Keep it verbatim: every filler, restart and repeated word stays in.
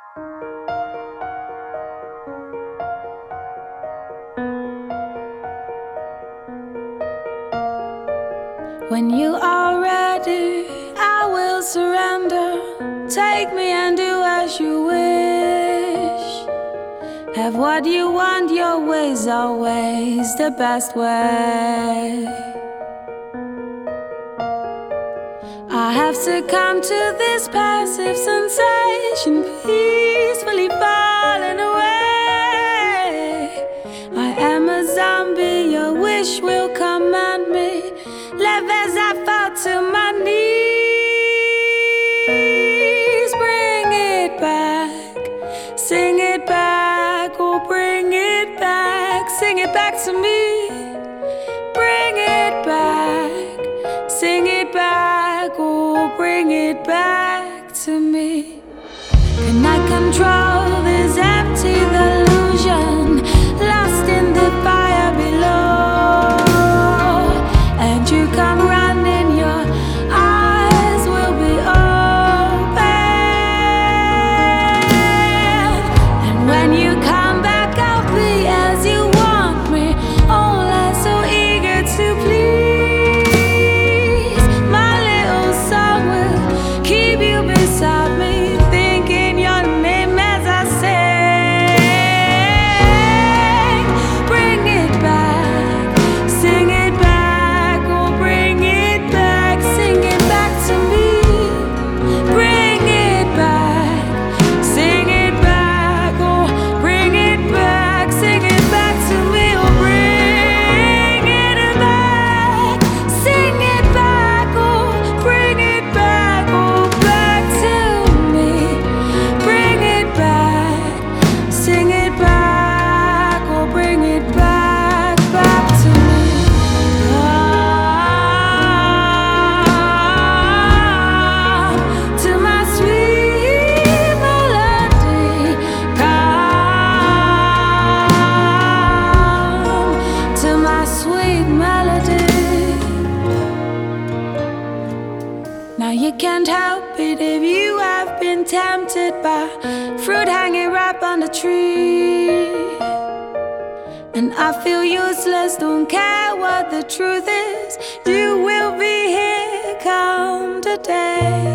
When you are ready, I will surrender. Take me and do as you wish. Have what you want, your way's always the best way. I have succumbed to this passive sensation, peacefully falling away. I am a zombie, your wish will command me. Live as I fall to my knees. Bring it back, sing it back, oh bring it back, sing it back to me. Bring it back, sing it back, oh bring it back to me. Can I control this empty delusion, lost in the fire below? And you come running, your eyes will be open. And when you come back, I'll be as you want me, only so eager to please. My little song will keep you beside me, thinking your name as I sing. Bring it back, sing it back, oh bring it back, sing it back to me. Bring it back, sing it back, oh bring it back, sing it back to me. Oh bring it back, sing it back, oh bring it back, oh back to me. Bring it back, sing it back, oh bring it back, back to me. Come to my sweet melody. Come to my sweet melody. Now you can't help it if you have been tempted by fruit hanging ripe on the tree. And I feel useless, don't care what the truth is. You will be here come today.